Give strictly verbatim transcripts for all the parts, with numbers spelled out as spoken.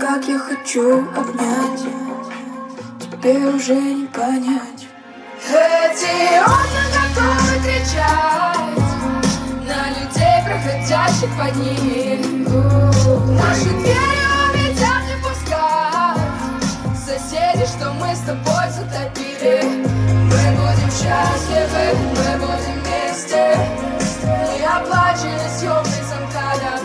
как я хочу обнять, тебе уже не понять. Эти окна готовы кричать на людей, проходящих под ними. Наши двери уметят не пускать соседи, что мы с тобой затопили. Мы будем счастливы, мы будем вместе, не оплачены съемной замкада.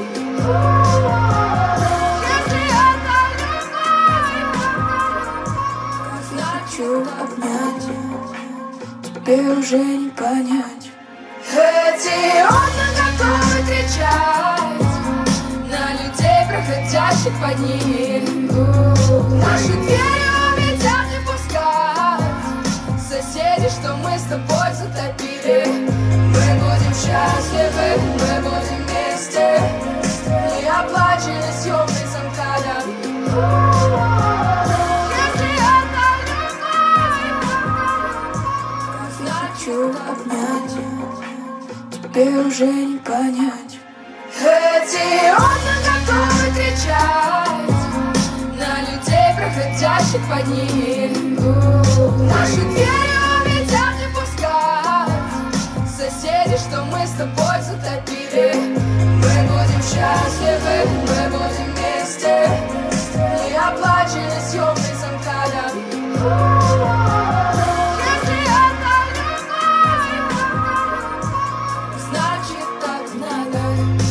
Хочу обнять, тебе уже не понять. Эти окна готовы кричать на людей, проходящих под ними. Наши двери уметят не пускать соседи, что мы с тобой затопили. Мы будем счастливы, мы будем вместе, не оплачены съемной замкада. Хочу обнять, тебе уже не понять. Эти окна готовы кричать на людей, проходящих под ними. Наши двери